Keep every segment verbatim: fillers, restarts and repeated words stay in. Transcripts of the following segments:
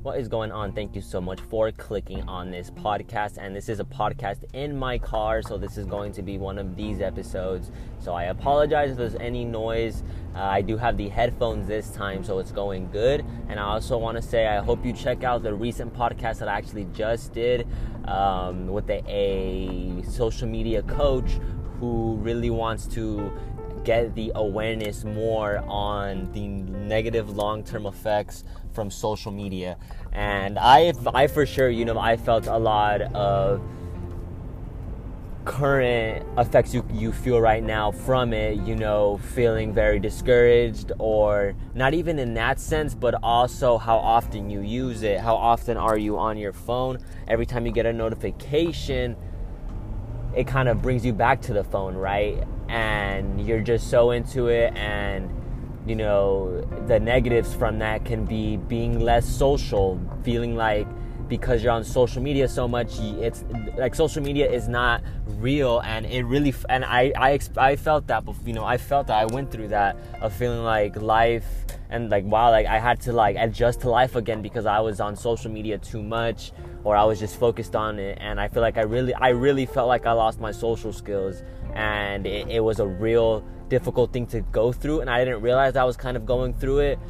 What is going on? Thank you so much for clicking on this podcast. And this is a podcast in my car, so this is going to be one of these episodes. So I apologize if there's any noise. Uh, I do have the headphones this time, so it's going good. And I also want to say I hope you check out the recent podcast that I actually just did um, with a, a social media coach who really wants to get the awareness more on the negative long-term effects from social media. And I, I for sure, you know, I felt a lot of current effects you, you feel right now from it, you know, feeling very discouraged, or not even in that sense, but also how often you use it. How often are you on your phone? Every time you get a notification, it kind of brings you back to the phone, right? And you're just so into it, and you know, the negatives from that can be being less social, feeling like because you're on social media so much, it's like social media is not real. And it really, and I, I, I felt that, you know, I felt that I went through that of feeling like life and like, wow, like I had to like adjust to life again because I was on social media too much, or I was just focused on it. And I feel like I really, I really felt like I lost my social skills, and it, it was a real difficult thing to go through. And I didn't realize I was kind of going through it.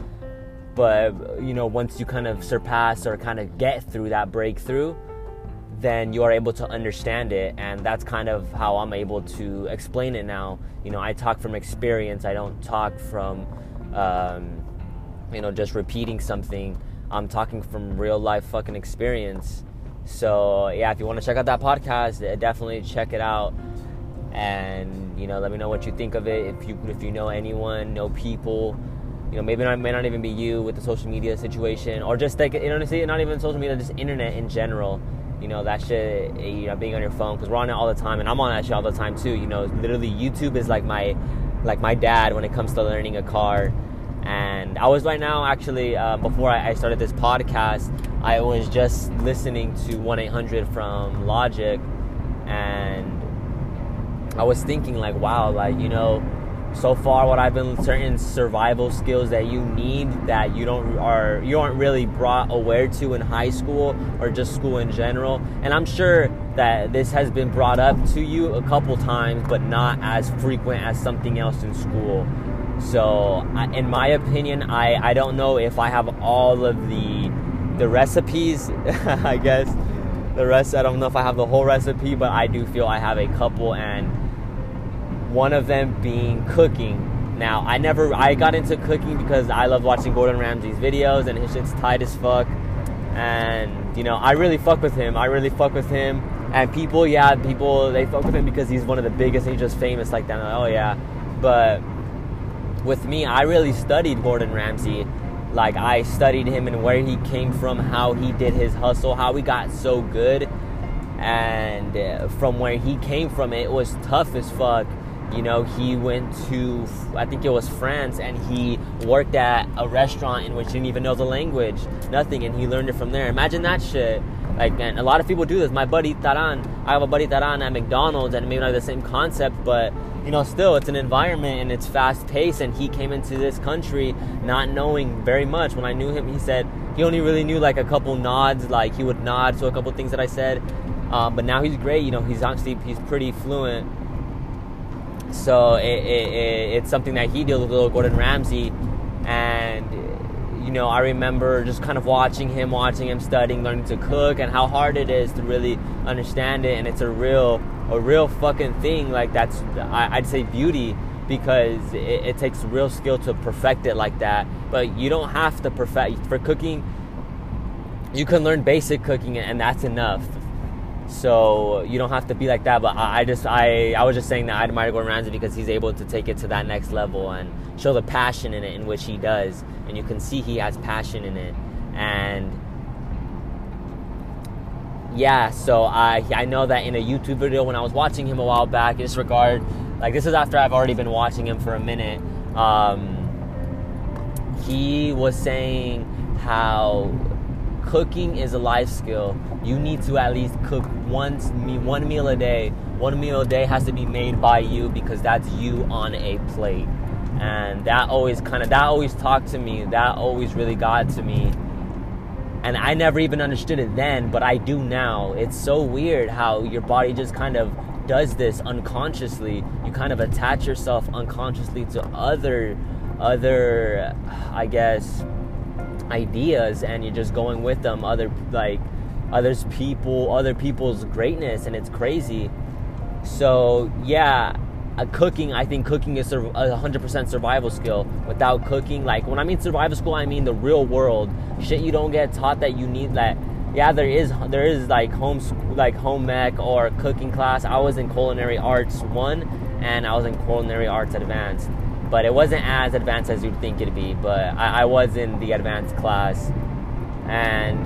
But, you know, once you kind of surpass or kind of get through that breakthrough, then you are able to understand it. And that's kind of how I'm able to explain it now. You know, I talk from experience. I don't talk from, um, you know, just repeating something. I'm talking from real life fucking experience. So, yeah, if you want to check out that podcast, definitely check it out. And, you know, let me know what you think of it. If you if you know anyone, know people, you know, maybe it may not even be you with the social media situation, or just like, you know, not even social media, just internet in general. You know, that shit, you know, being on your phone, because we're on it all the time, and I'm on that shit all the time too. You know, literally YouTube is like my, like my dad when it comes to learning a car. And I was right now, actually, uh, before I, I started this podcast, I was just listening to one eight hundred from Logic, and I was thinking like, wow, like, you know, so far what I've been, certain survival skills that you need that you don't are you aren't really brought aware to in high school or just school in general. And I'm sure that this has been brought up to you a couple times, but not as frequent as something else in school. So in my opinion, I, I don't know if I have all of the the recipes, I guess. The rest, I don't know if I have the whole recipe, but I do feel I have a couple, and one of them being cooking. Now, I never, I got into cooking because I love watching Gordon Ramsay's videos, and his shit's tight as fuck. And, you know, I really fuck with him. I really fuck with him. And people, yeah, people, they fuck with him because he's one of the biggest, and he's just famous like that. Like, oh, yeah. But with me, I really studied Gordon Ramsay. Like, I studied him and where he came from, how he did his hustle, how he got so good. And uh, from where he came from, it was tough as fuck. You know, he went to, I think it was France, and he worked at a restaurant in which he didn't even know the language, nothing, and he learned it from there. Imagine that shit. Like, man, a lot of people do this. My buddy Taran, I have a buddy Taran at McDonald's, and maybe not the same concept, but, you know, still, it's an environment, and it's fast-paced, and he came into this country not knowing very much. When I knew him, he said he only really knew, like, a couple nods, like, he would nod to a couple things that I said, um, but now he's great, you know, he's actually, he's pretty fluent. So it, it, it, it's something that he did with little Gordon Ramsay. And, you know, I remember just kind of watching him, watching him studying, learning to cook, and how hard it is to really understand it. And it's a real, a real fucking thing. Like, that's, I, I'd say beauty, because it, it takes real skill to perfect it like that. But you don't have to perfect. For cooking, you can learn basic cooking, and that's enough. So you don't have to be like that. But I, I just I, I was just saying that I admire Gordon Ramsay because he's able to take it to that next level and show the passion in it, in which he does. And you can see he has passion in it. And yeah, so I I know that in a YouTube video when I was watching him a while back, in this regard, like, this is after I've already been watching him for a minute, um, he was saying how cooking is a life skill. You need to at least cook once, one meal a day. One meal a day has to be made by you, because that's you on a plate. And that always kind of, that always talked to me. That always really got to me. And I never even understood it then, but I do now. It's so weird how your body just kind of does this unconsciously. You kind of attach yourself unconsciously to other, other, I guess, ideas, and you're just going with them. Other like, others people, other people's greatness, and it's crazy. So yeah. Uh, cooking, I think cooking is a one hundred percent survival skill. Without cooking, like when I mean survival skill, I mean the real world shit you don't get taught that you need. That yeah, there is there is like home like home ec or cooking class. I was in culinary arts one, and I was in culinary arts advanced, but it wasn't as advanced as you'd think it'd be. But I, I was in the advanced class, and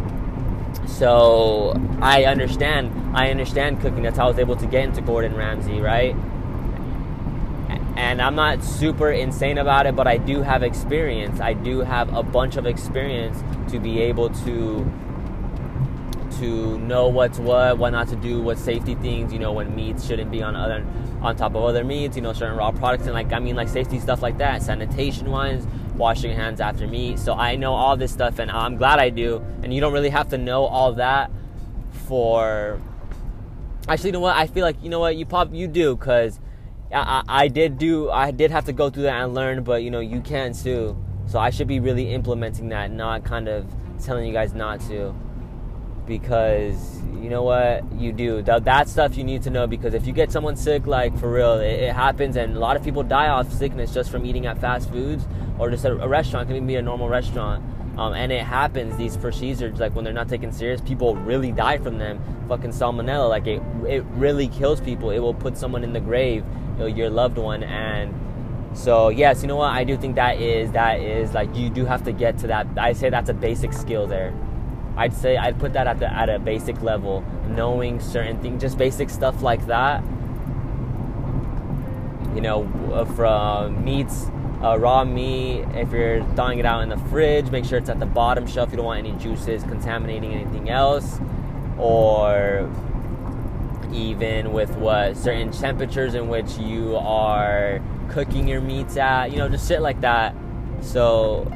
so I understand. I understand cooking. That's how I was able to get into Gordon Ramsay, right? And I'm not super insane about it, but I do have experience. I do have a bunch of experience to be able to to know what's what, what not to do, what safety things, you know, when meats shouldn't be on other on top of other meats, you know, certain raw products, and like I mean like safety stuff like that, sanitation wise, washing your hands after meat. So I know all this stuff, and I'm glad I do. And you don't really have to know all that for. Actually, you know what? I feel like you know what you pop you do because. I, I did do, I did have to go through that and learn, but you know, you can too. So I should be really implementing that, not kind of telling you guys not to. Because, you know what, you do. That, that stuff you need to know, because if you get someone sick, like for real, it, it happens, and a lot of people die off sickness just from eating at fast foods or just a, a restaurant. It can even be a normal restaurant. Um, and it happens, these procedures, like when they're not taken serious, people really die from them. Fucking salmonella, like it, it really kills people. It will put someone in the grave, your loved one. And so yes, you know what, I do think that is that is like you do have to get to that. I say that's a basic skill there. I'd say I'd put that at the at a basic level, knowing certain things, just basic stuff like that. You know, from meats, uh, raw meat, if you're thawing it out in the fridge, make sure it's at the bottom shelf. You don't want any juices contaminating anything else. Or even with what certain temperatures in which you are cooking your meats at, you know, just shit like that. So,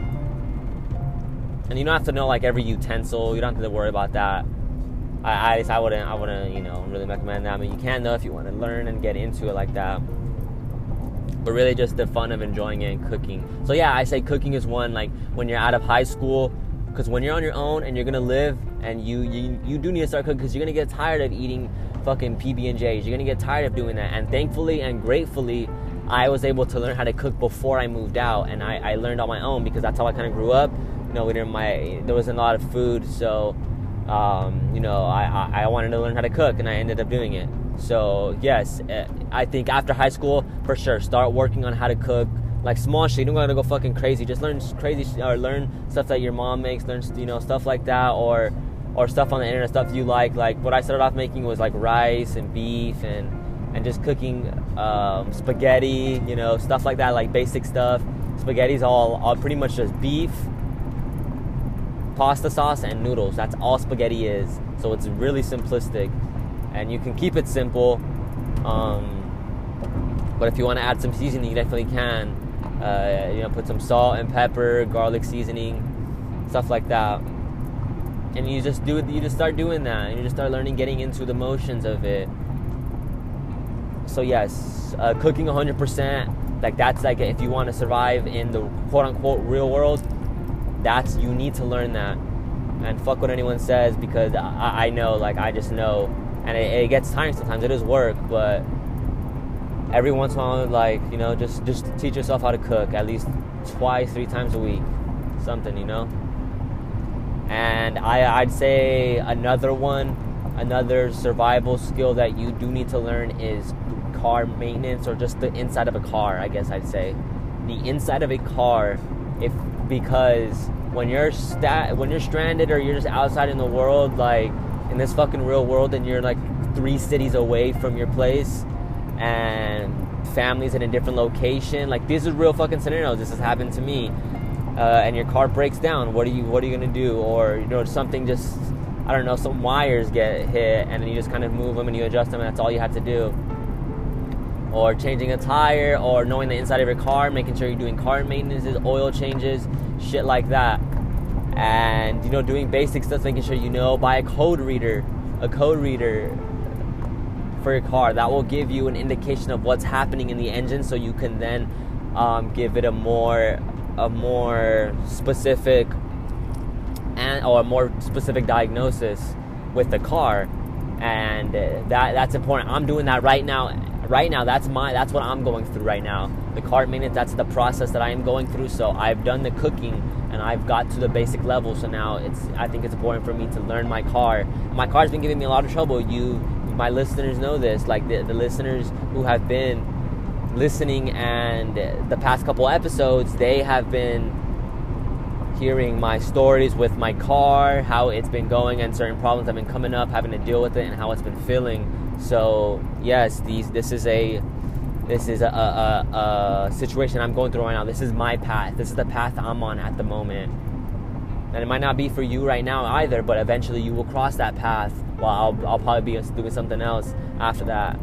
and you don't have to know like every utensil. You don't have to worry about that. I, I, I wouldn't, I wouldn't, you know, really recommend that. I mean, you can though if you want to learn and get into it like that. But really, just the fun of enjoying it and cooking. So yeah, I say cooking is one. Like when you're out of high school, because when you're on your own and you're gonna live, and you you you do need to start cooking, because you're gonna get tired of eating fucking P B and J's. You're gonna get tired of doing that. And thankfully and gratefully, I was able to learn how to cook before I moved out, and I, I learned on my own, because that's how I kind of grew up. You know, we didn't my there wasn't a lot of food, so um, you know, I, I I wanted to learn how to cook, and I ended up doing it. So yes, I think after high school, for sure, start working on how to cook. Like small shit, you don't gotta go fucking crazy. Just learn crazy sh- or learn stuff that your mom makes. Learn, you know, stuff like that, or or stuff on the internet, stuff you like. Like what I started off making was like rice and beef and and just cooking um, spaghetti, you know, stuff like that, like basic stuff. Spaghetti's all, all pretty much just beef, pasta sauce, and noodles. That's all spaghetti is. So it's really simplistic, and you can keep it simple. Um, but if you want to add some seasoning, you definitely can. Uh, you know, put some salt and pepper, garlic seasoning, stuff like that. And you just do it. You just start doing that, and you just start learning, getting into the motions of it. So yes, uh, cooking one hundred percent. Like that's like if you want to survive in the quote unquote real world, that's you need to learn that. And fuck what anyone says, because I, I know, like I just know, and it, it gets tiring sometimes. It is work, but every once in a while, like, you know, just just teach yourself how to cook at least twice, three times a week, something, you know. And I, I'd say another one, another survival skill that you do need to learn is car maintenance, or just the inside of a car, I guess I'd say. The inside of a car, if because when you're sta- when you're stranded, or you're just outside in the world, like in this fucking real world, and you're like three cities away from your place, and families in a different location, like these are real fucking scenarios. This has happened to me. Uh, and your car breaks down. What are you What are you gonna do? Or you know, something just, I don't know, some wires get hit, and then you just kind of move them and you adjust them, and that's all you have to do. Or changing a tire, or knowing the inside of your car, making sure you're doing car maintenance, oil changes, shit like that. and, you know, doing basic stuff, making sure you know, buy a code reader, a code reader for your car. That will give you an indication of what's happening in the engine, so you can then um, give it a more, a more specific and or a more specific diagnosis with the car, and that that's important. I'm doing that right now. Right now, that's my that's what I'm going through right now. The car maintenance, that's the process that I am going through. So I've done the cooking and I've got to the basic level. So now it's I think it's important for me to learn my car. My car's been giving me a lot of trouble. You, my listeners know this. Like the, the listeners who have been listening and the past couple episodes, they have been hearing my stories with my car, how it's been going, and certain problems have been coming up, having to deal with it, and how it's been feeling. So yes, these this is a this is a, a, a situation I'm going through right now. This is my path. This is the path I'm on at the moment, and it might not be for you right now either. But eventually, you will cross that path. Well, I'll I'll probably be doing something else after that.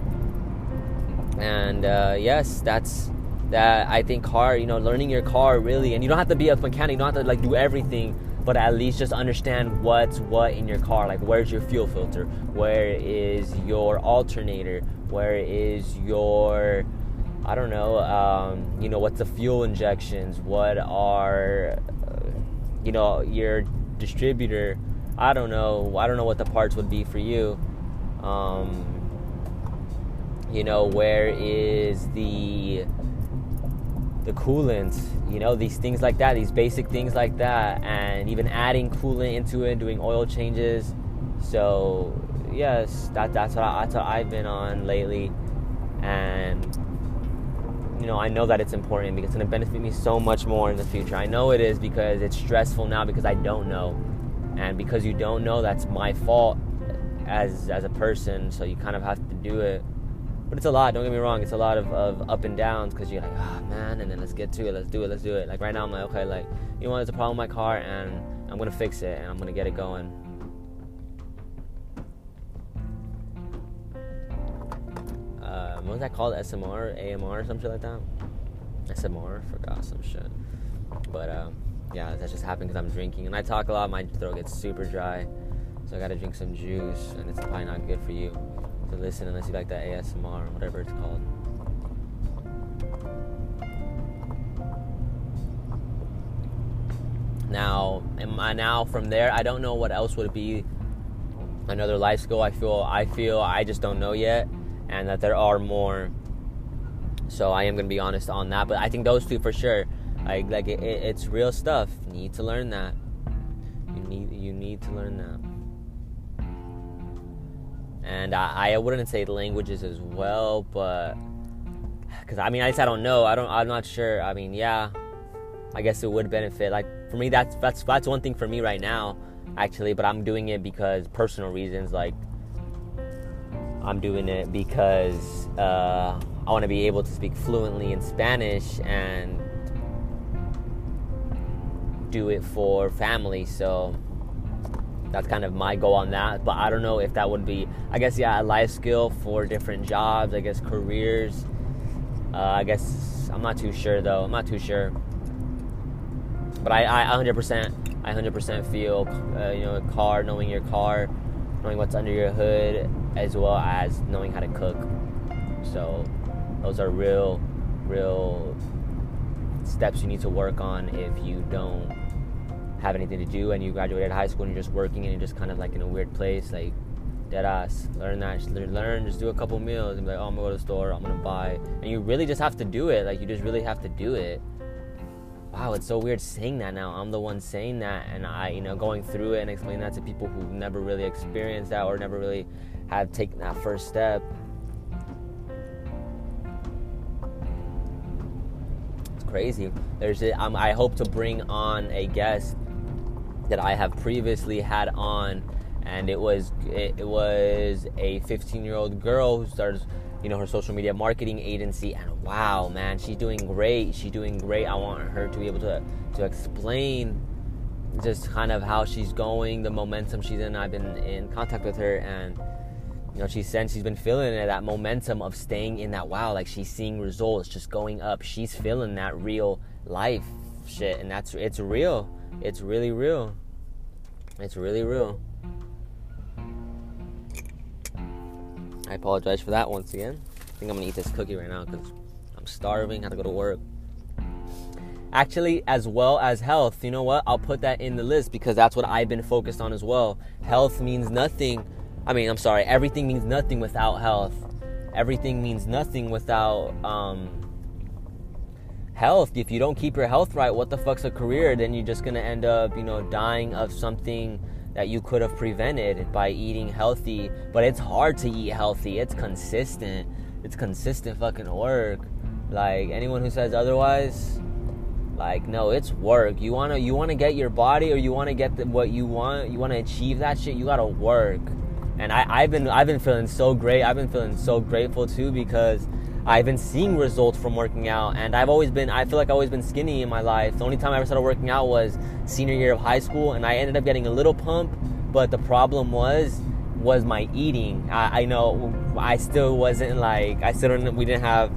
And uh, yes, that's. That I think car, you know, learning your car really, and you don't have to be a mechanic, you don't have to like do everything, but at least just understand what's what in your car. Like, where's your fuel filter? Where is your alternator? Where is your, I don't know, um, you know, what's the fuel injections? What are, uh, you know, your distributor? I don't know. I don't know what the parts would be for you. Um, you know, where is the the coolant, you know, these things like that, these basic things like that, and even adding coolant into it, doing oil changes. So yes, that that's what, I, that's what I've been on lately, and you know, I know that it's important because it's going to benefit me so much more in the future. I know it is because it's stressful now because I don't know, and because you don't know, that's my fault as as a person. So you kind of have to do it. But it's a lot, don't get me wrong, it's a lot of, of up and downs, because you're like, oh man, and then let's get to it, let's do it, let's do it. Like right now, I'm like, okay, like, you know what, there's a problem with my car, and I'm going to fix it, and I'm going to get it going. Uh, what was that called? S M R? A M R? Some shit like that? S M R? Forgot some shit. But, um, yeah, that just happened because I'm drinking, and I talk a lot, my throat gets super dry, so I got to drink some juice, and it's probably not good for you to listen unless you like that A S M R or whatever it's called. Now, am I, now from there, I don't know what else would be another life skill. I feel, I feel, I just don't know yet, and that there are more. So I am gonna be honest on that. But I think those two for sure. Like, like it, it, it's real stuff. You need to learn that. You need, you need to learn that. And I, I wouldn't say languages as well, but because I mean, I just I don't know. I don't. I'm not sure. I mean, yeah, I guess it would benefit. Like for me, that's that's that's one thing for me right now, actually. But I'm doing it because personal reasons. Like I'm doing it because uh, I want to be able to speak fluently in Spanish and do it for family. So that's kind of my goal on that. But I don't know if that would be, I guess, yeah, a life skill for different jobs, I guess, careers. Uh, I guess, I'm not too sure, though. I'm not too sure. But I, I one hundred percent, I one hundred percent feel, uh, you know, a car, knowing your car, knowing what's under your hood, as well as knowing how to cook. So those are real, real steps you need to work on if you don't have anything to do and you graduated high school and you're just working and you're just kind of like in a weird place. Like, dead ass, learn that, just learn, just do a couple meals and be like, oh, I'm gonna go to the store, I'm gonna buy, and you really just have to do it. Like, you just really have to do it. Wow, it's so weird saying that now. I'm the one saying that, and I, you know, going through it and explaining that to people who never really experienced that or never really have taken that first step. It's crazy. There's, a, um, I hope to bring on a guest that I have previously had on, and it was it, it was a fifteen-year-old girl who started, you know, her social media marketing agency, and wow, man, she's doing great. She's doing great. I want her to be able to to explain just kind of how she's going, the momentum she's in. I've been in contact with her, and you know, she said she's been feeling it, that momentum of staying in that, wow, like she's seeing results just going up. She's feeling that real life shit, and that's it's real. it's really real. It's really real. I apologize for that once again. I think I'm gonna eat this cookie right now because I'm starving, had to go to work. Actually, as well as health, you know what? I'll put that in the list because that's what I've been focused on as well. Health means nothing. I mean, I'm sorry, everything means nothing without health. Everything means nothing without um, health. If you don't keep your health right, what the fuck's a career? Then you're just gonna end up, you know, dying of something that you could have prevented by eating healthy. But it's hard to eat healthy. It's consistent. It's consistent fucking work. Like, anyone who says otherwise, like, no, it's work. You wanna you wanna get your body, or you wanna get the, what you want, you wanna achieve that shit, you gotta work. And I, I've been I've been feeling so great. I've been feeling so grateful too, because I've been seeing results from working out. And I've always been I feel like I've always been skinny in my life. The only time I ever started working out was senior year of high school, and I ended up getting a little pump, but the problem was was my eating. I, I know I still wasn't like I still didn't we didn't have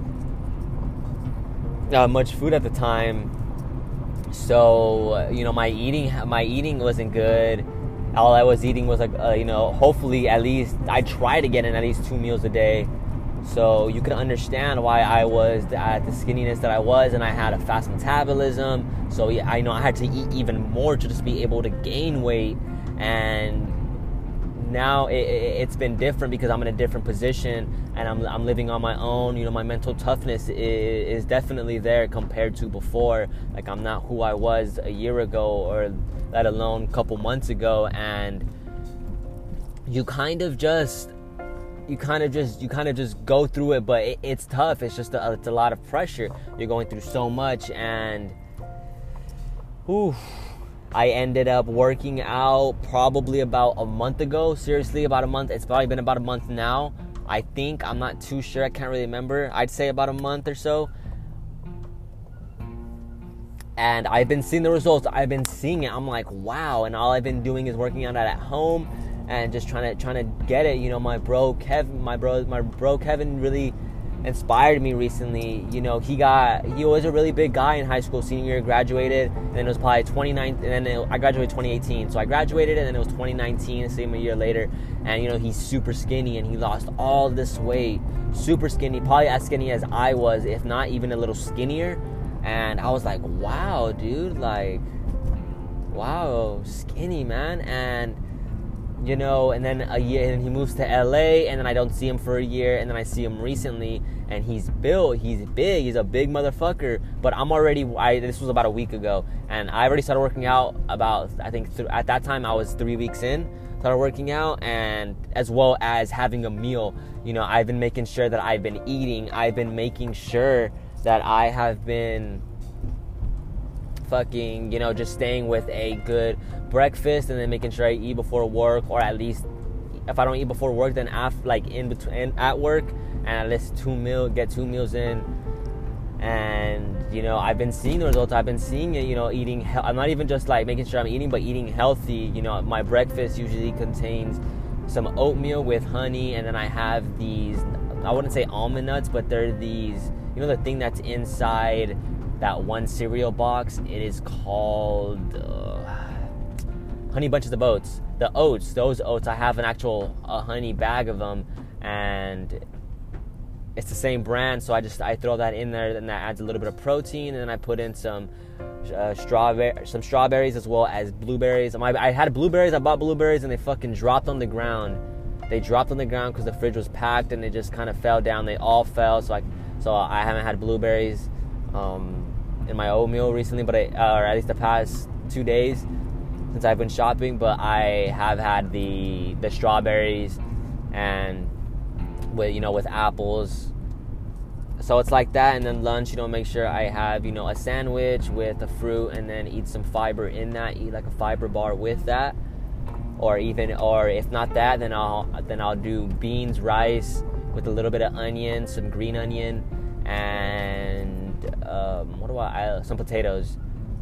uh, much food at the time. So, you know, my eating my eating wasn't good. All I was eating was, like, uh, you know, hopefully at least, I try to get in at least two meals a day. So you can understand why I was at the skinniness that I was, and I had a fast metabolism. So yeah, I know I had to eat even more to just be able to gain weight. And now it, it, it's been different because I'm in a different position, and I'm I'm living on my own. You know, my mental toughness is, is definitely there compared to before. Like, I'm not who I was a year ago, or let alone a couple months ago. And you kind of just you kind of just you kind of just go through it, but it, it's tough. It's just a, it's a lot of pressure. You're going through so much, and whew, I ended up working out probably about a month ago. Seriously, about a month. It's probably been about a month now, I think. I'm not too sure. I can't really remember. I'd say about a month or so. And I've been seeing the results. I've been seeing it. I'm like, wow. And all I've been doing is working out at home and just trying to trying to get it. You know, my bro Kevin, my bro, my bro Kevin really inspired me recently. You know, he got he was a really big guy in high school. Senior year, graduated, and then it was probably twenty nineteen, and then it, I graduated twenty eighteen. So I graduated, and then it was twenty nineteen, same a year later. And you know, he's super skinny, and he lost all this weight, super skinny, probably as skinny as I was, if not even a little skinnier. And I was like, wow, dude, like, wow, skinny, man. And you know, and then a year, and he moves to L A, and then I don't see him for a year, and then I see him recently, and he's built, he's big, he's a big motherfucker. But I'm already, I this was about a week ago, and I already started working out about, I think, th- at that time I was three weeks in, started working out, and as well as having a meal. You know, I've been making sure that I've been eating, I've been making sure that I have been fucking, you know, just staying with a good breakfast, and then making sure I eat before work, or at least if I don't eat before work, then after, like in between at work, and at least two meal get two meals in. And you know, I've been seeing the results. I've been seeing it. You know, eating. He- I'm not even just like making sure I'm eating, but eating healthy. You know, my breakfast usually contains some oatmeal with honey, and then I have these, I wouldn't say almond nuts, but they're these, you know, the thing that's inside that one cereal box. It is called uh, Honey Bunches of Oats. The oats, those oats, I have an actual a honey bag of them, and it's the same brand. So I just I throw that in there, and that adds a little bit of protein. And then I put in some uh, strawberry, some strawberries as well as blueberries. I, I had blueberries. I bought blueberries, and they fucking dropped on the ground. They dropped on the ground because the fridge was packed, and they just kind of fell down. They all fell. So I so I haven't had blueberries um, in my oatmeal recently, but I, uh, or at least the past two days since I've been shopping. But I have had the the strawberries, and with, you know, with apples. So it's like that. And then lunch, you know, make sure I have, you know, a sandwich with a fruit, and then eat some fiber in that, eat like a fiber bar with that. Or even, or if not that, then I'll then I'll do beans, rice with a little bit of onion, some green onion, and um, what do I, I some potatoes.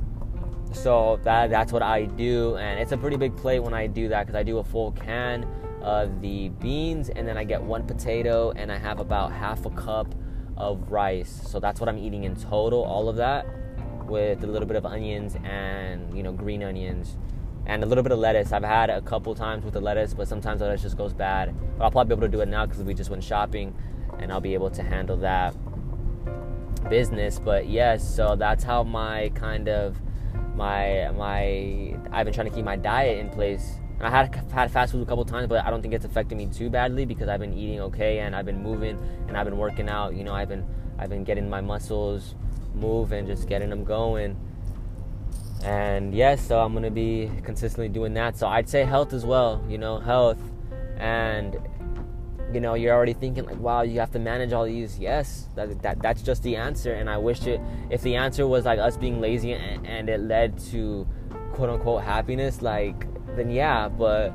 So that that's what I do, and it's a pretty big plate when I do that, because I do a full can of the beans, and then I get one potato, and I have about half a cup of rice. So that's what I'm eating in total, all of that. with a little bit of onions and, you know, green onions. And a little bit of lettuce. I've had a couple times with the lettuce, but sometimes the lettuce just goes bad. But I'll probably be able to do it now because we just went shopping, and I'll be able to handle that business. But yes, so that's how my kind of my my I've been trying to keep my diet in place. And I had had fast food a couple times, but I don't think it's affecting me too badly because I've been eating okay, and I've been moving, and I've been working out. You know, I've been I've been getting my muscles move and just getting them going. And yes, so I'm going to be consistently doing that. So I'd say health as well, you know, health. And, you know, you're already thinking like, wow, you have to manage all these. Yes, that, that that's just the answer. And I wish it, if the answer was like us being lazy and, and it led to quote unquote happiness, like, then yeah, but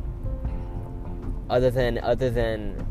other than, other than,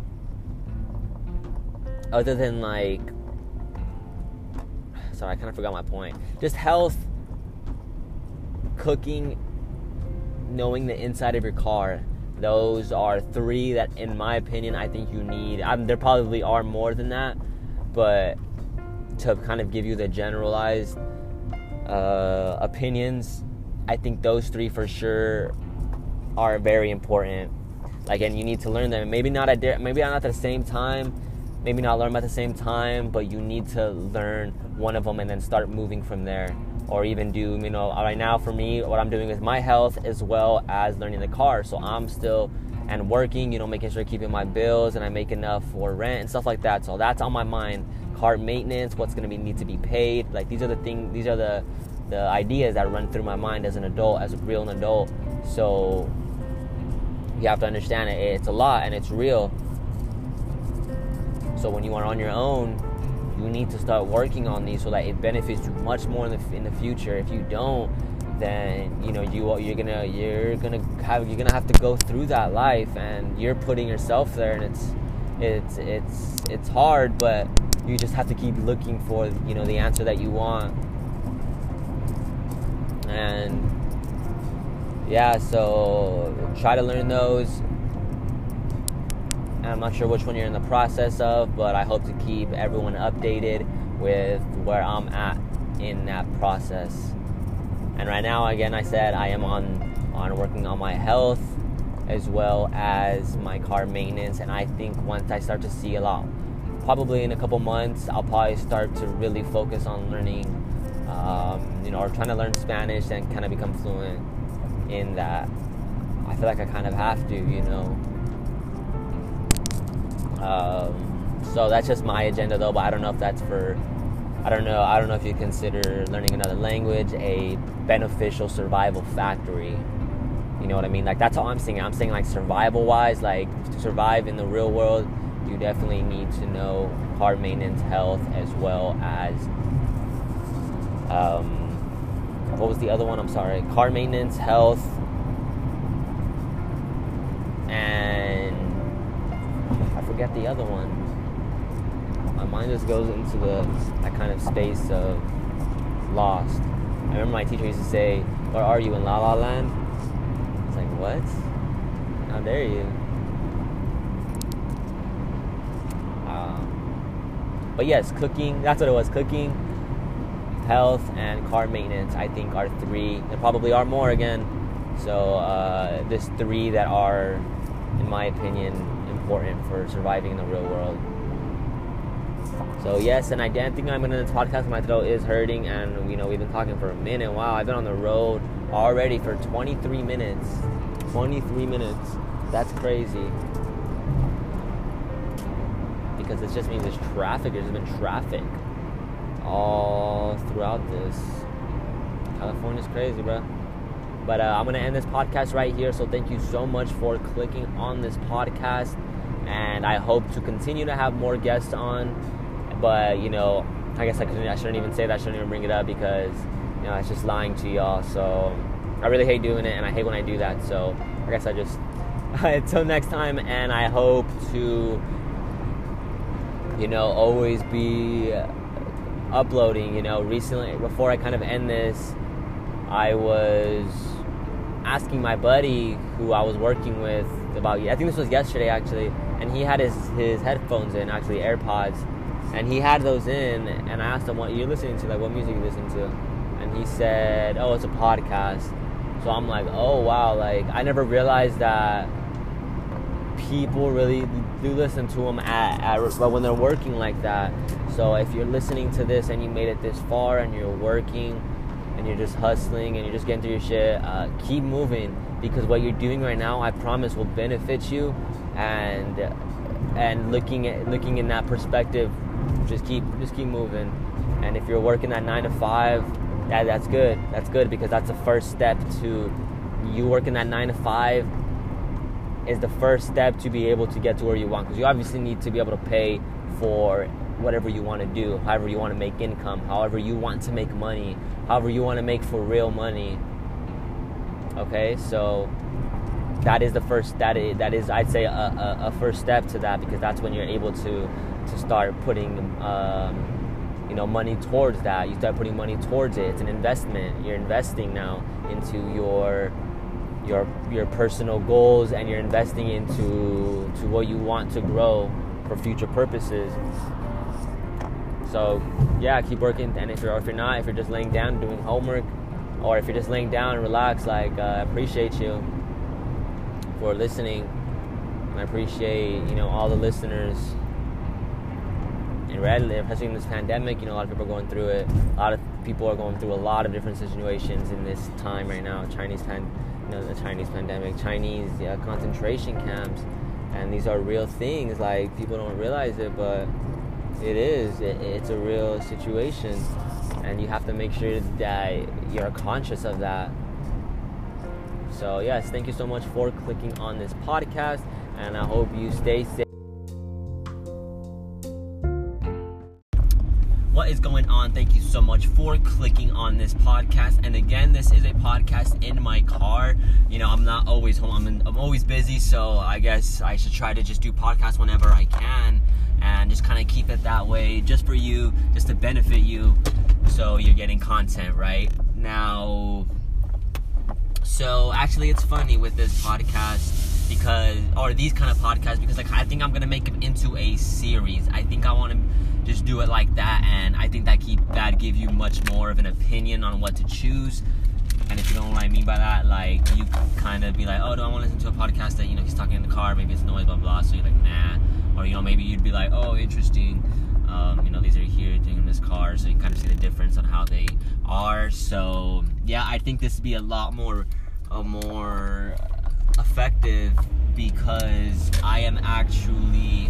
other than like, sorry, I kind of forgot my point. Just health, cooking, knowing the inside of your car. Those are three that, in my opinion, I think you need. I mean, there probably are more than that, but to kind of give you the generalized uh, opinions, I think those three for sure are very important. Like, and you need to learn them. Maybe not at maybe not at the same time. Maybe not learn them at the same time, but you need to learn one of them and then start moving from there. Or even do, you know, right now for me, what I'm doing with my health as well as learning the car. So I'm still and working, you know, making sure keeping my bills and I make enough for rent and stuff like that. So that's on my mind. Car maintenance, what's going to be need to be paid. Like these are the things, these are the the ideas that run through my mind as an adult, as a real adult. So you have to understand it. It's a lot and it's real. So when you are on your own, you need to start working on these so that it benefits you much more in the in the future. If you don't, then you know you you're gonna you're gonna have you're gonna have to go through that life, and you're putting yourself there, and it's it's it's it's hard, but you just have to keep looking for you know the answer that you want. And yeah, so try to learn those. I'm not sure which one you're in the process of, but I hope to keep everyone updated with where I'm at in that process. And right now, again, I said I am on, on working on my health as well as my car maintenance. And I think once I start to see a lot, probably in a couple months, I'll probably start to really focus on learning, um, you know, or trying to learn Spanish and kind of become fluent in that. I feel like I kind of have to, you know. Um, so that's just my agenda though, but I don't know if that's for, I don't know, I don't know if you consider learning another language a beneficial survival factory. You know what I mean? Like that's all I'm saying. I'm saying like survival wise, like to survive in the real world, you definitely need to know car maintenance, health, as well as, um, what was the other one? I'm sorry. Car maintenance, health, and forget the other one. My mind just goes into the that kind of space of lost. I remember my teacher used to say, "Where are you, in La La Land?" It's like, what? How dare you? Um, but yes, cooking. That's what it was. Cooking, health, and car maintenance. I think are three. There probably are more again. So uh, there's three that are, in my opinion, important for surviving in the real world. So yes, and I didn't think I'm gonna this podcast. My throat is hurting, and you know we've been talking for a minute. Wow, I've been on the road already for twenty-three minutes. twenty-three minutes. That's crazy. Because it's just means there's traffic. There's been traffic all throughout this. California's crazy, bro. But uh, I'm going to end this podcast right here. So thank you so much for clicking on this podcast. And I hope to continue to have more guests on. But, you know, I guess I, couldn't, I shouldn't even say that. I shouldn't even bring it up because, you know, it's just lying to y'all. So I really hate doing it. And I hate when I do that. So I guess I just, until next time. And I hope to, you know, always be uploading. You know, recently, before I kind of end this, I was asking my buddy who I was working with about, I think this was yesterday actually, and he had his, his headphones in, actually AirPods, and he had those in, and I asked him, what you're listening to, like what music you listen to, and he said, oh, it's a podcast. So I'm like, oh, wow, like, I never realized that people really do listen to them at, at when they're working like that. So if you're listening to this and you made it this far and you're working and you're just hustling and you're just getting through your shit, uh, keep moving, because what you're doing right now, I promise, will benefit you. And and looking at looking in that perspective, just keep just keep moving. And if you're working that nine to five, that that's good. That's good, because that's the first step to you working that nine to five is the first step to be able to get to where you want. Because you obviously need to be able to pay for whatever you want to do, however you want to make income, however you want to make money, however you want to make for real money. Okay, so that is the first, that is, that is I'd say, a, a, a first step to that, because that's when you're able to, to start putting, um, you know, money towards that. You start putting money towards it. It's an investment. You're investing now into your your your personal goals, and you're investing into to what you want to grow for future purposes. So yeah, keep working. And if you're or if you're not, if you're just laying down doing homework, or if you're just laying down and relax, like uh, I appreciate you for listening. And I appreciate, you know, all the listeners in Red, especially in this pandemic. You know, a lot of people are going through it. A lot of people are going through a lot of different situations in this time right now. Chinese pan, you know, the Chinese pandemic, Chinese yeah, concentration camps, and these are real things. Like, people don't realize it, but it is. It, it's a real situation, and you have to make sure that you're conscious of that. So yes, thank you so much for clicking on this podcast, and I hope you stay safe. What is going on? Thank you so much for clicking on this podcast. And again, this is a podcast in my car. You know, I'm not always home. I'm, in, I'm always busy, so I guess I should try to just do podcasts whenever I can, and just kind of keep it that way, just for you, just to benefit you, so you're getting content right now. So actually, it's funny with this podcast, because, or these kind of podcasts, because like I think I'm gonna make it into a series. I think I want to just do it like that, and I think that keep that give you much more of an opinion on what to choose. And if you don't know what I mean by that, like, you kind of be like, oh, do I want to listen to a podcast that, you know, he's talking in the car, maybe it's noise, blah blah. So you're like, nah. Or, you know, maybe you'd be like, oh, interesting. Um, you know, these are here doing in this car, so you kind of see the difference on how they are. So yeah, I think this would be a lot more, a more effective, because I am actually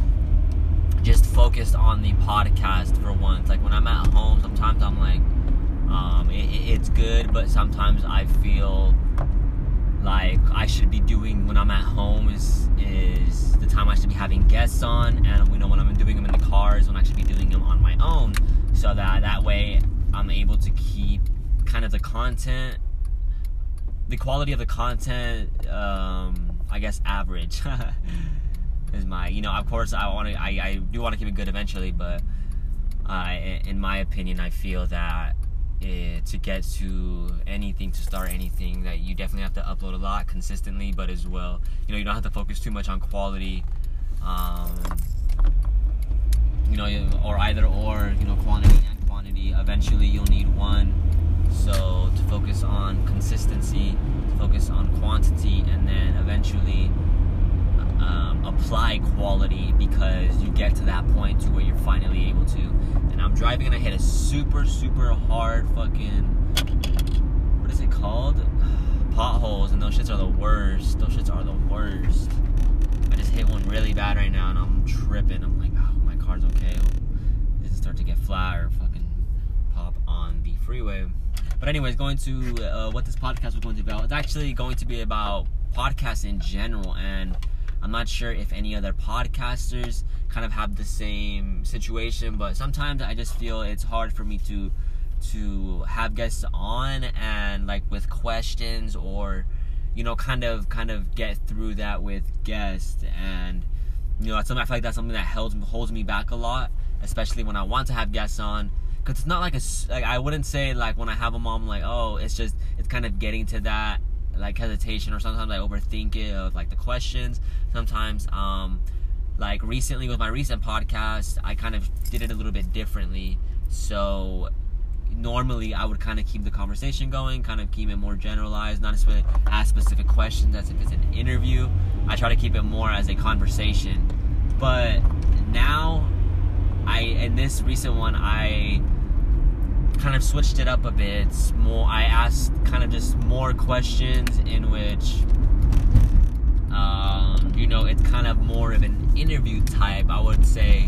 just focused on the podcast for once. Like, when I'm at home, sometimes I'm like, um, it, it's good, but sometimes I feel like I should be doing, when I'm at home is is the time I should be having guests on, and we know when I'm doing them in the car is when I should be doing them on my own, so that that way I'm able to keep kind of the content, the quality of the content, um, I guess average. Is my, you know, of course I want to, I, I do want to keep it good eventually, but uh, in my opinion, I feel that it, to get to anything, to start anything, that you definitely have to upload a lot consistently, but as well, you know, you don't have to focus too much on quality, um, you know, or either or, you know, quantity and quantity. Eventually you'll need one, so to focus on consistency, to focus on quantity, and then eventually Um, apply quality, because you get to that point to where you're finally able to. And I'm driving and I hit a super super hard fucking, what is it called, potholes, and those shits are the worst. Those shits are the worst. I just hit one really bad right now and I'm tripping. I'm like, oh, my car's okay. It doesn't start to get flat or fucking pop on the freeway. But anyways, going to uh, what this podcast was going to be about. It's actually going to be about podcasts in general, and I'm not sure if any other podcasters kind of have the same situation, but sometimes I just feel it's hard for me to to have guests on and like with questions, or, you know, kind of kind of get through that with guests. And, you know, it's something, I feel like that's something that holds holds me back a lot, especially when I want to have guests on, because it's not like a like I wouldn't say like when I have them on, I'm like, oh, it's just it's kind of getting to that like hesitation, or sometimes I overthink it of like the questions. Sometimes um like recently with my recent podcast, I kind of did it a little bit differently. So normally I would kind of keep the conversation going, kind of keep it more generalized, not necessarily ask specific questions as if it's an interview. I try to keep it more as a conversation. But now, I in this recent one, I kind of switched it up a bit. More, I asked kind of just more questions in which, um, you know, it's kind of more of an interview type, I would say,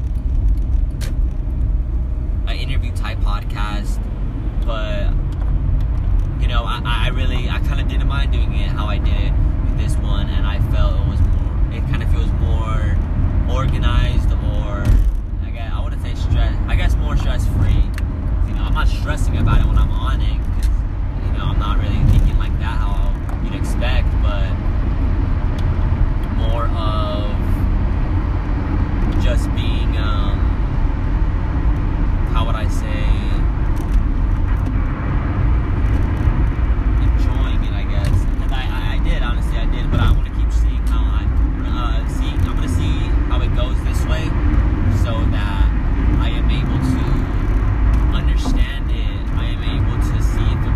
an interview type podcast. But, you know, I, I really, I kind of didn't mind doing it how I did it with this one, and I felt it was more, it kind of feels more organized, or, I guess, I wouldn't say stress, I guess more stress-free. You know, I'm not stressing about it when I'm on it, because, you know, I'm not really thinking like that how you'd expect, but more of just being, um, how would I say, enjoying it, I guess. Because I, I, I did, honestly, I did, but I want to keep seeing how I, uh, see, I'm going to see how it goes this way, so that I am able to understand it. I am able to see if it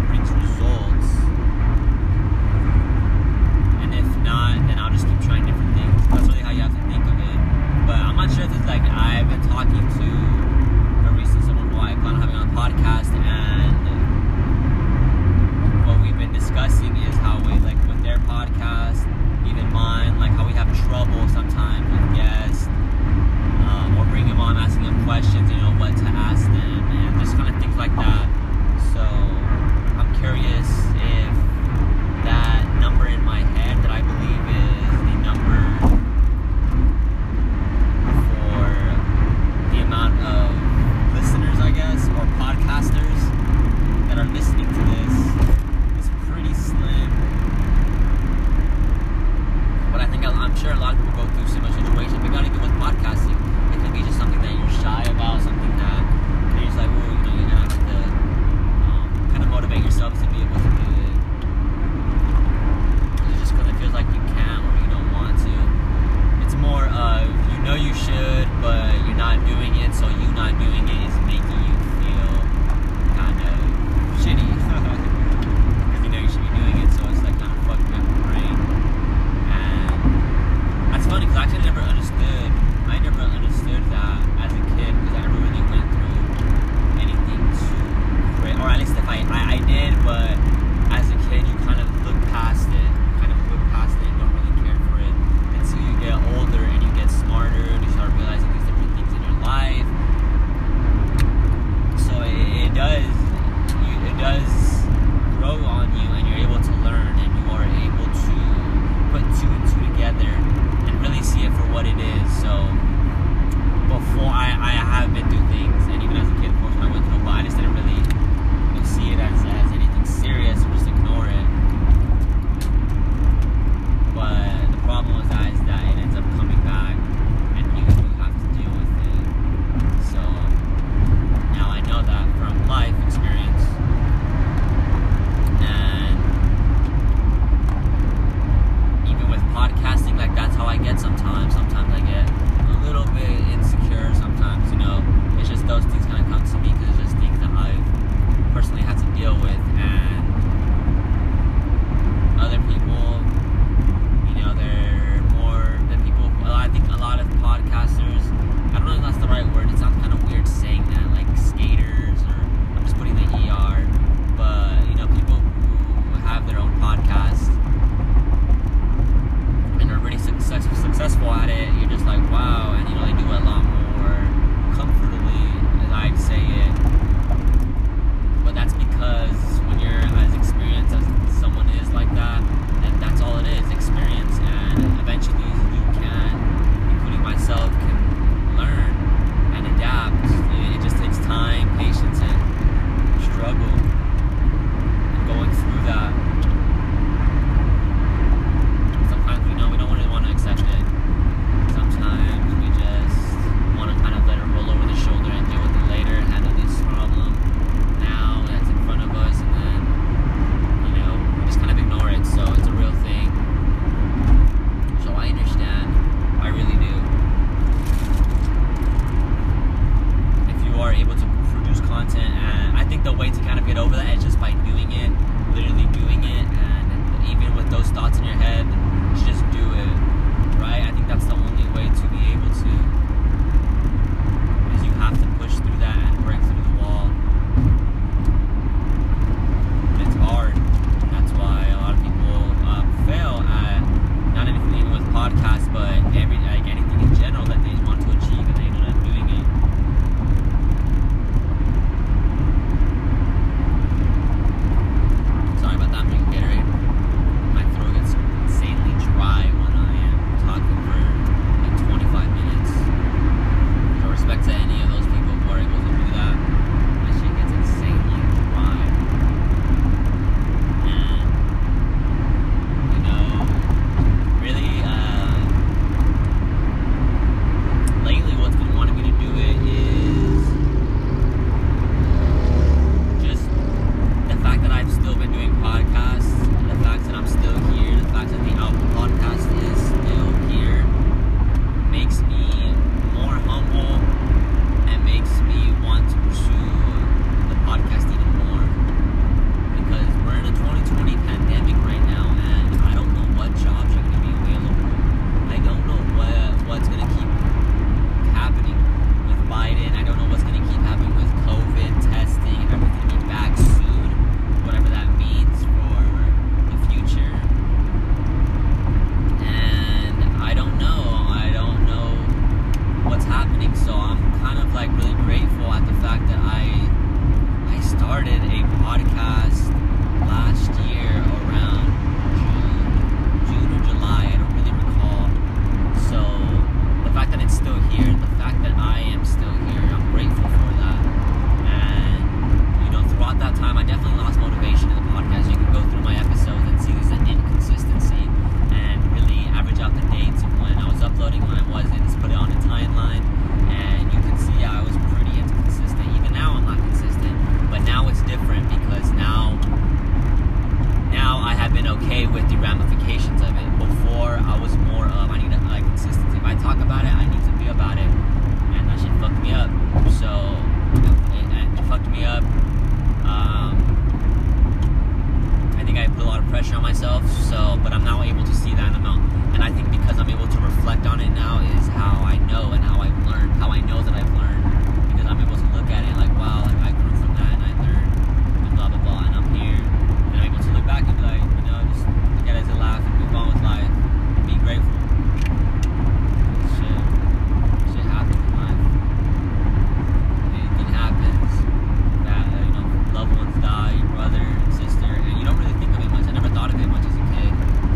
pressure on myself. So, but I'm now able to see that amount, and I think because I'm able to reflect on it now is how I know and how I've learned, how I know that I've learned, because I'm able to look at it like, wow, like I grew from that and I learned and blah blah blah, and I'm here, and I'm able to look back and be like, you know, just look at it as a laugh and move on with life and be grateful. Shit, shit happens in life. Anything happens. That uh, you know, loved ones die, your brother and sister, and you don't really think of it much. I never thought of it much as a kid.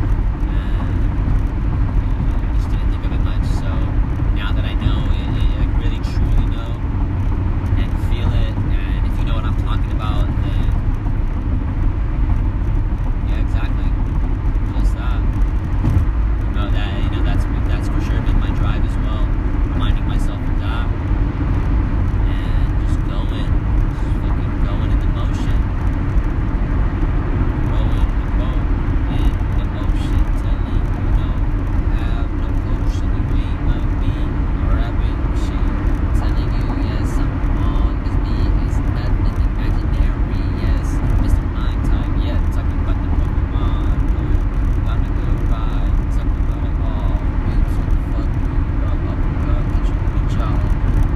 I just didn't think of it much. So now that I know it, it, I really truly know and feel it, and if you know what I'm talking about, then yeah, exactly, just that. You know that, you know that's that's for sure been my drive as well, reminding myself of that, and just going, just fucking going in the motion, going, going in the motion, telling you no, have no potion, you ain't like me, or rapping machine, telling you yes, I'm on this beat, it's nothing imaginary, yes, Mister Mind Type, yeah, talking about the Pokemon, oh, got a good ride, talking about it all, bitch, what the fuck, you up, up, up, get you with a job.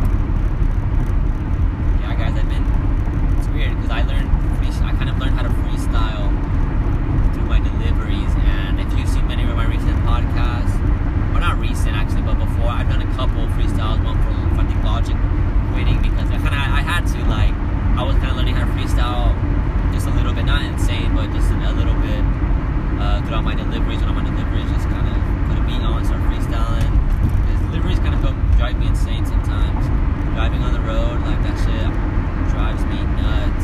Yeah, guys, I've been, it's weird, because I learned, I kind of learned how to freestyle through my deliveries, and if you've seen many of my recent podcasts, or not recent actually, but before, I've done a couple of freestyles, one for, I think, Logic quitting, because I kind of, I had to, like, I was kind of learning how to freestyle just a little bit, not insane, but just a little bit, uh, throughout my deliveries, when I'm on deliveries, just kind of put a beat on, start freestyling, because deliveries kind of go, drive me insane sometimes, driving on the road, like, that shit drives me nuts,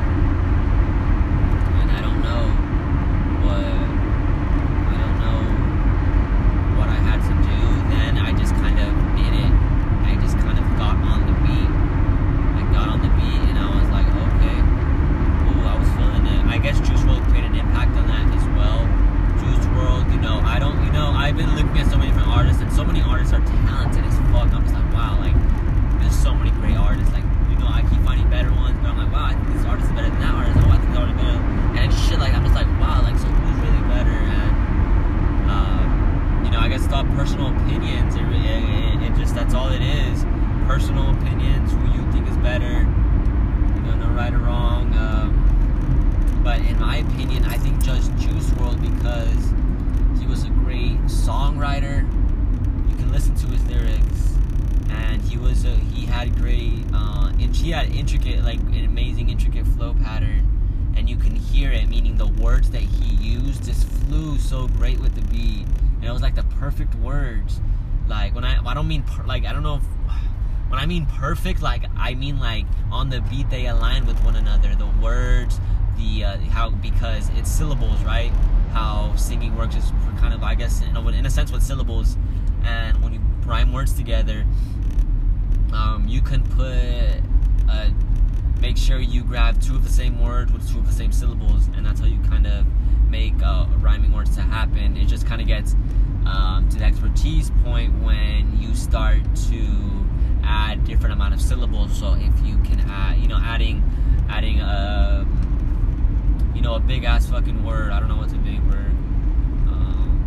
and I don't know what, I don't know what I had to do then. I just kind of did it. I just kind of got on the beat. I got on the beat and I was like, okay. Ooh, I was feeling it. I guess Juice world played an impact on that as well. Juice world, you know, I don't, you know, I've been looking at so many different artists, and so many artists are talented as fuck. I'm just like, wow, like, there's so many great artists. Like, you know, I keep finding better ones, but I'm like, wow, I think this artist is better than that artist. Oh, I think this artist is better. And it's shit like, I'm just like, wow, like, so who's really better? And, um, you know, I guess it's all personal opinions. It, it, it just, that's all it is. Personal opinions, who you think is better. You know, no right or wrong. Um, but in my opinion, I think just Juice world, because he was a great songwriter. You can listen to his lyrics. And he was a, he had great, uh, and he had intricate, like an amazing intricate flow pattern, and you can hear it, meaning the words that he used just flew so great with the beat, and it was like the perfect words. Like when I, I don't mean per, like I don't know if, when I mean perfect, like I mean like on the beat they align with one another. The words, the uh, how, because it's syllables, right? How singing works is kind of, I guess, you know, in a sense with syllables, and when you rhyme words together. Um, you can put, uh, make sure you grab two of the same words with two of the same syllables, and that's how you kind of make uh, rhyming words to happen. It just kind of gets um, to the expertise point when you start to add different amount of syllables. So if you can add, you know, adding, adding a, you know, a big ass fucking word. I don't know what's a big word. Um,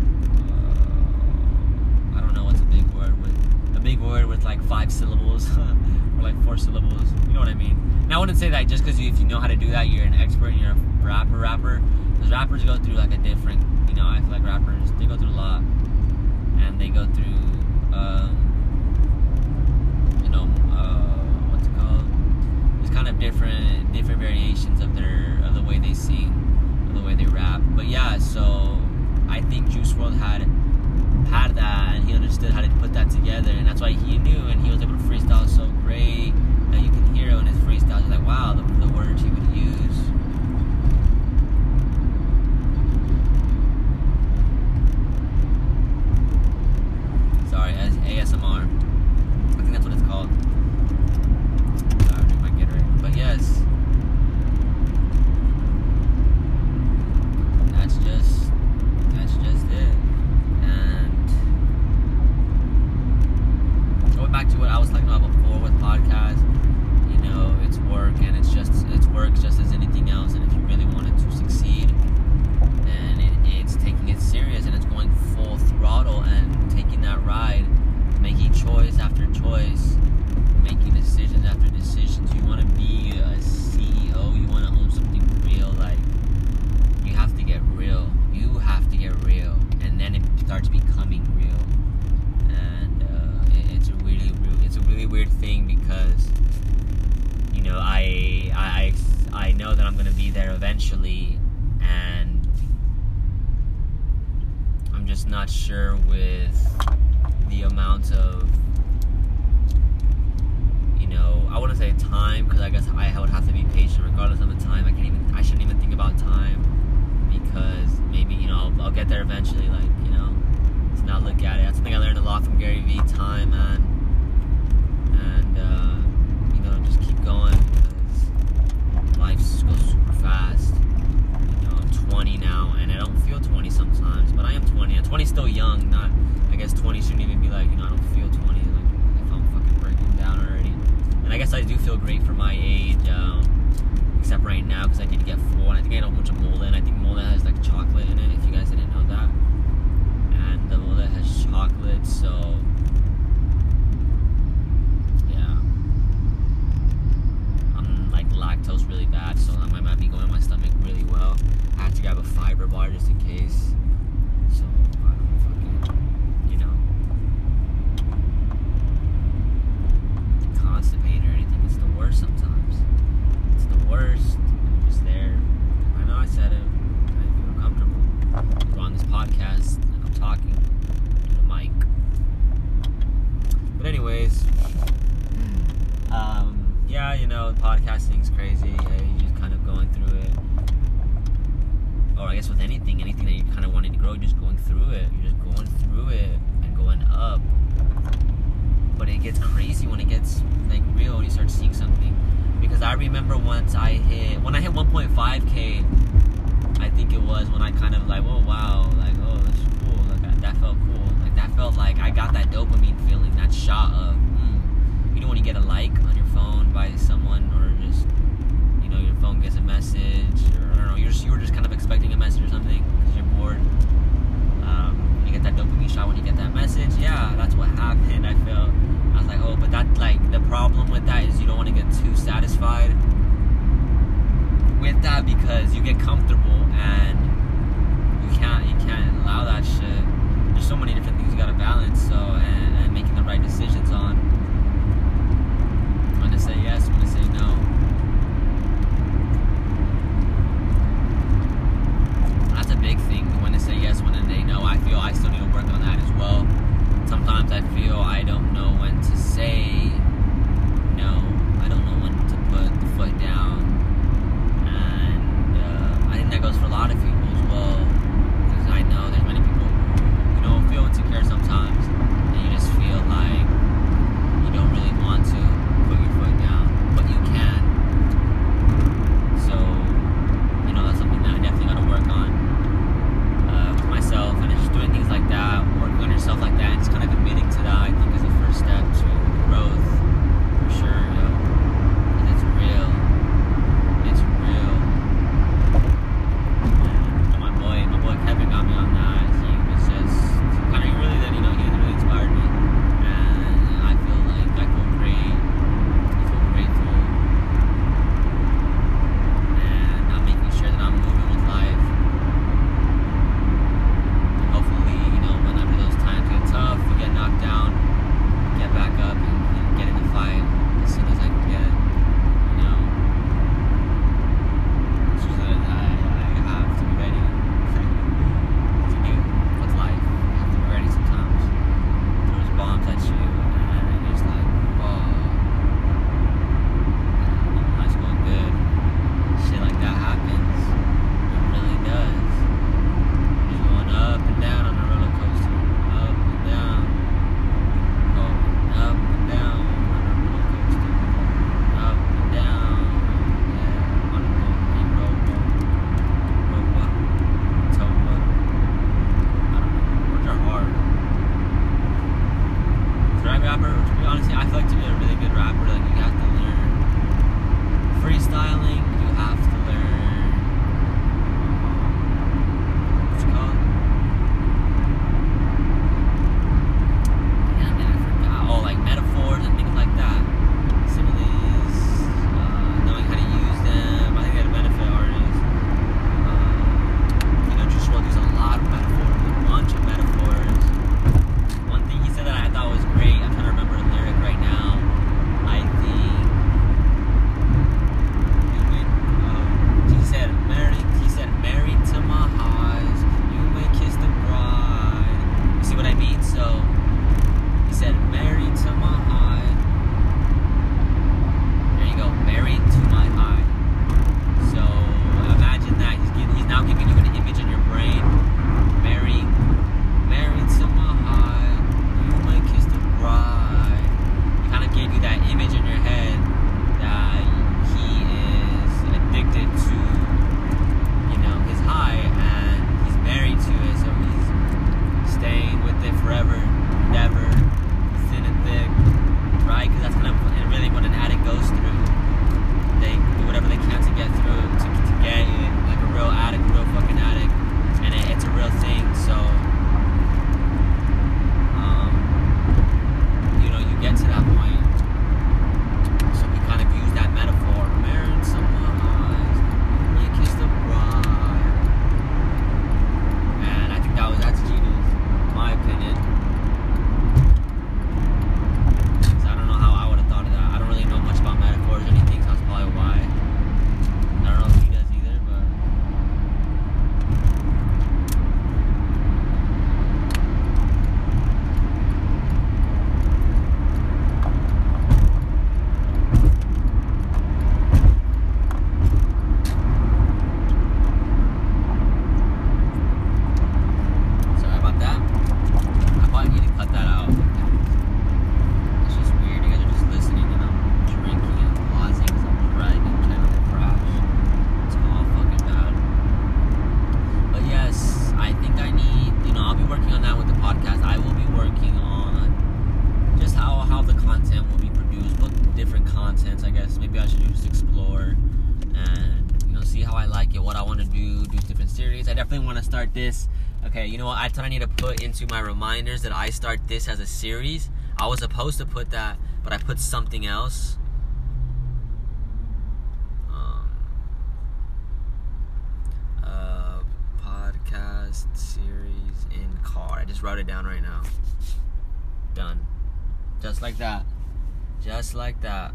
uh, I don't know what's a big word with. A big word with like five syllables or like four syllables, you know what I mean? Now I wouldn't say that just because you, if you know how to do that, you're an expert and you're a rapper rapper, because rappers go through like a different, you know, I feel like rappers, they go through a lot, and they go through um, you know, uh, what's it called, there's kind of different different variations of their, of the way they sing, of the way they rap. But yeah, so I think Juice world had had that, and he understood how to put that together, and that's why he knew, and he was able to freestyle so great that you can hear it in his freestyle. You're like, wow, the, the words he would use. Sorry, as A S M R. I think that's what it's called. Sorry, I drink my Gatorade. But yes, that's just, that's just it. And going back to what just not sure with the amount of, you know, I wouldn't say time, because I guess I would have to be patient regardless of the time. I can't even, I shouldn't even think about time, because maybe, you know, I'll, I'll get there eventually, like, you know, let's not look at it. That's something I learned a lot from Gary Vee, time, man. And, uh, you know, just keep going, because life just goes super fast. You know, I'm twenty now, and I don't feel twenty sometimes, but I am twenty. And twenty is still young, not, I guess twenty shouldn't even be like, you know, I don't feel twenty, like, if I'm fucking breaking down already. And I guess I do feel great for my age, um, except right now, because I did get full, and I think I had a bunch of Mola, and I think Mola has, like, chocolate in it, if you guys didn't know that. And the Mola has chocolate, so, yeah. I'm, like, lactose really bad, so that might be going in my stomach really well. I have to grab a fiber bar just in case, so I don't fucking, you know, constipate or anything. It's the worst sometimes. It's the worst. I'm just there. I know I said it. I feel comfortable. We're on this podcast and I'm talking to the mic. But anyways, um, yeah, you know, podcasting's crazy. You're just kind of going through it. Or I guess with anything, anything that you kind of wanted to grow, you're just going through it. You're just going through it and going up. But it gets crazy when it gets, like, real, when you start seeing something. Because I remember once I hit, when I hit one point five K, I think it was, when I kind of like, oh wow, like, oh, that's cool, like, that, that felt cool. Like, that felt like I got that dopamine feeling, that shot of, mm. You know when you get a like on your phone by someone, or just, you know, your phone gets a message, or I don't know, you're just, you were just kind of expecting a message or something, because you're bored. Um, you get that dopamine shot when you get that message. Yeah, that's what happened. I felt, I was like, oh, but that, like, the problem with that is you don't want to get too satisfied with that, because you get comfortable and you can't, you can't allow that shit. There's so many different things you gotta balance, so, and, and making the right decisions on when to say yes, when to say no. That's a big thing, when to say yes, when to say no. I feel I still need to work on that as well. Sometimes I feel I don't know when to say no. I don't know when to put the foot down. And uh, I think that goes for working on that with the podcast. I will be working on just how, how the content will be produced, what different contents, I guess. Maybe I should just explore and, you know, see how I like it, what I want to do, do different series. I definitely want to start this. Okay, you know what? I thought I need to put into my reminders that I start this as a series. I was supposed to put that, but I put something else. Um, uh, podcast series in car. I just wrote it down right now. Done. Just like that. Just like that.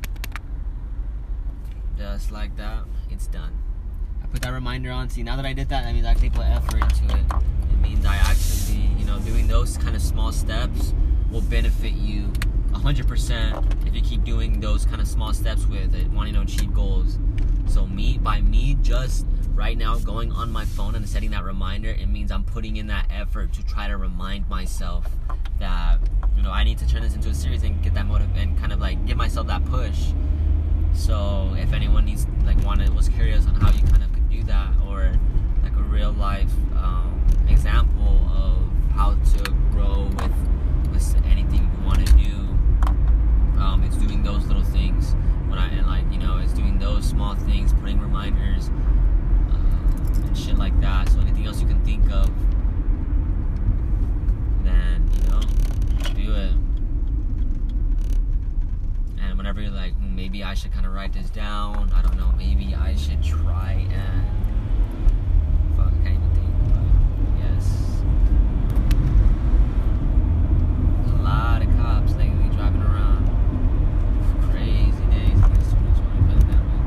Just like that. It's done. I put that reminder on. See, now that I did that, that means I actually put effort into it. It means I actually, you know, doing those kind of small steps will benefit you one hundred percent if you keep doing those kind of small steps with it, wanting to achieve goals. So me, by me just right now going on my phone and setting that reminder, it means I'm putting in that effort to try to remind myself that, you know, I need to turn this into a series and get that motive and kind of like give myself that push. So if anyone needs, like, wanted, was curious on how you kind of could do that, or like a real life um, example of how to grow with, with anything you want to do, um, it's doing those little things. When I and like you know, it's doing those small things, putting reminders uh, and shit like that. So anything else you can think of, then you know, do it. And whenever you're like, hmm, maybe I should kind of write this down. I don't know. Maybe I should try and. Fuck, I can't even think. But yes. There's a lot of cops lately driving around. Crazy days in this twenty twenty pandemic.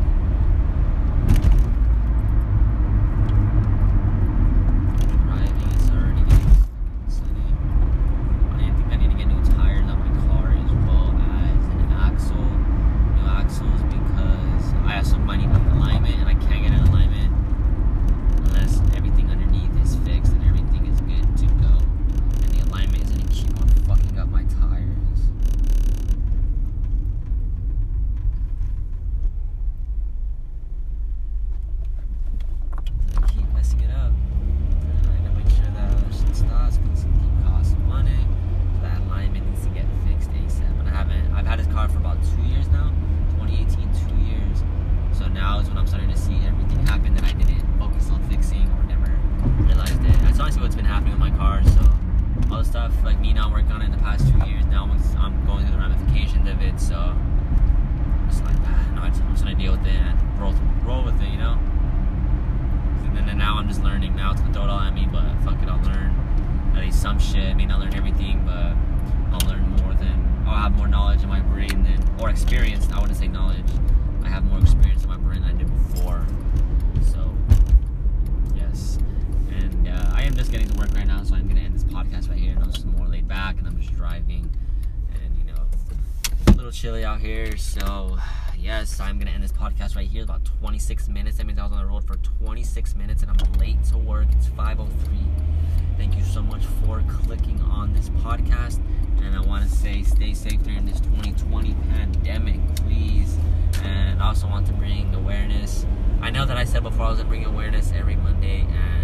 Driving, it's already getting sunny. I think I need to get new tires on my car as well as an axle. New axles, because I have some money in alignment and I can't get in alignment unless everything underneath is fixed and everything is good to go. And the alignment is going to keep on fucking up my tires. I keep messing it up. And I gotta make sure that shit stops, because it keep costing money. So that alignment needs to get fixed ASAP. And I haven't, I've had this car for about two years now. twenty eighteen, two years. So now is when I'm starting to see everything happen that I didn't focus on fixing or never realized it. That's honestly what's been happening with my car. So all the stuff like me not working on it in the past two years, now I'm, I'm going through the ramifications of it. So it's like, ah, no, I'm just gonna deal with it and roll, roll with it, you know. And then now I'm just learning. Now it's gonna throw it all at me, but fuck it, I'll learn at least some shit. I may not learn everything, but I'll learn more than, I'll have more knowledge in my brain than, or experience. I wouldn't say knowledge. I have more experience in my brain than I did before. So, yes. And uh, I am just getting to work right now, so I'm gonna end this podcast right here. And I'm just more laid back, and I'm just driving, and you know, a little chilly out here. So, yes, I'm gonna end this podcast right here. About twenty-six minutes. That means I was on the road for twenty-six minutes, and I'm late to work. It's five oh three. Thank you so much for clicking on this podcast. And I want to say stay safe during this twenty twenty pandemic, please. And I also want to bring awareness. I know that I said before I was going to bring awareness every Monday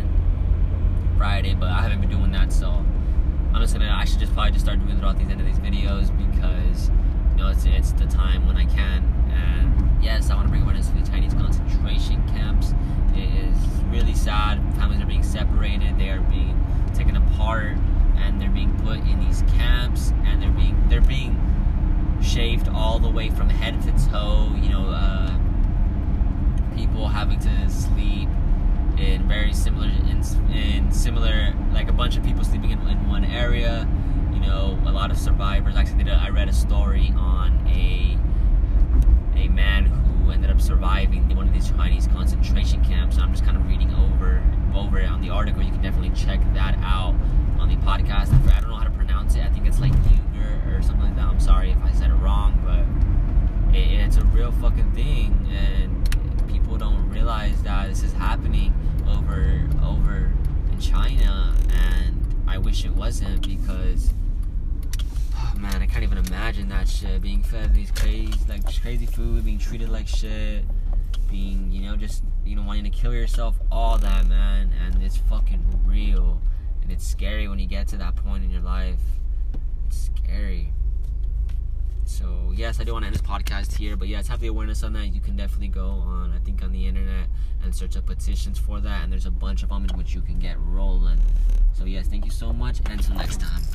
and Friday, but I haven't been doing that, so I'm just going to, I should just probably just start doing it throughout these end of these videos, because, you know, it's, it's the time when I can. And yes, I want to bring awareness to the Chinese concentration camps. It is really sad. Families are being separated. They are being taken apart, and they're being put in these camps, and they're being they're being shaved all the way from head to toe. You know, uh, people having to sleep in very similar in, in similar like a bunch of people sleeping in, in one area. You know, a lot of survivors. Actually, did a, I read a story on a a man who ended up surviving one of these Chinese concentration camps. And I'm just kind of reading over over it on the article. You can definitely check that out on the podcast. I don't know how to pronounce it. I think it's like Uger or something like that. I'm sorry if I said it wrong, but it, it's a real fucking thing, and people don't realize that this is happening over over in China. And I wish it wasn't, because oh man, I can't even imagine that shit. Being fed these crazy, like just crazy food, being treated like shit, being, you know, just, you know, wanting to kill yourself, all that, man. And it's fucking real. And it's scary when you get to that point in your life. It's scary. So, yes, I do want to end this podcast here. But, yes, have the awareness on that. You can definitely go on, I think, on the internet and search up petitions for that. And there's a bunch of them in which you can get rolling. So, yes, thank you so much. And until next time.